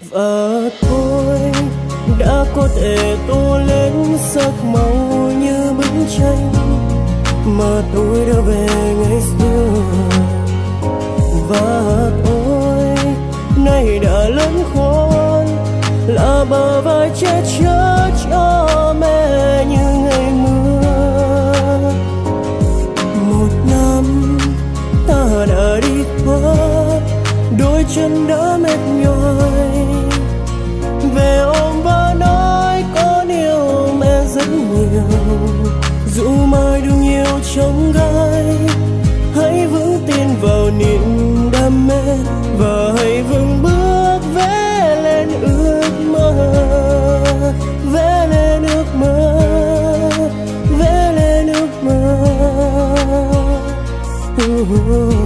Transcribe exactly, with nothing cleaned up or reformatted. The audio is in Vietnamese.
Và tôi đã có thể tô lên sắc màu như bức tranh mà tôi đã về ngày xưa. Và tôi nay đã lớn khôn, là bờ vai che chở cho mẹ như ngày mưa. Một năm ta đã đi qua, đôi chân đã mệt nhoài, về ôm và nói con yêu mẹ rất nhiều. Dù mai đường nhiều trông gai, hãy vững tin vào niềm đam mê và hãy vững bước vẽ lên ước mơ, vẽ lên ước mơ, vẽ lên ước mơ. Uh-huh.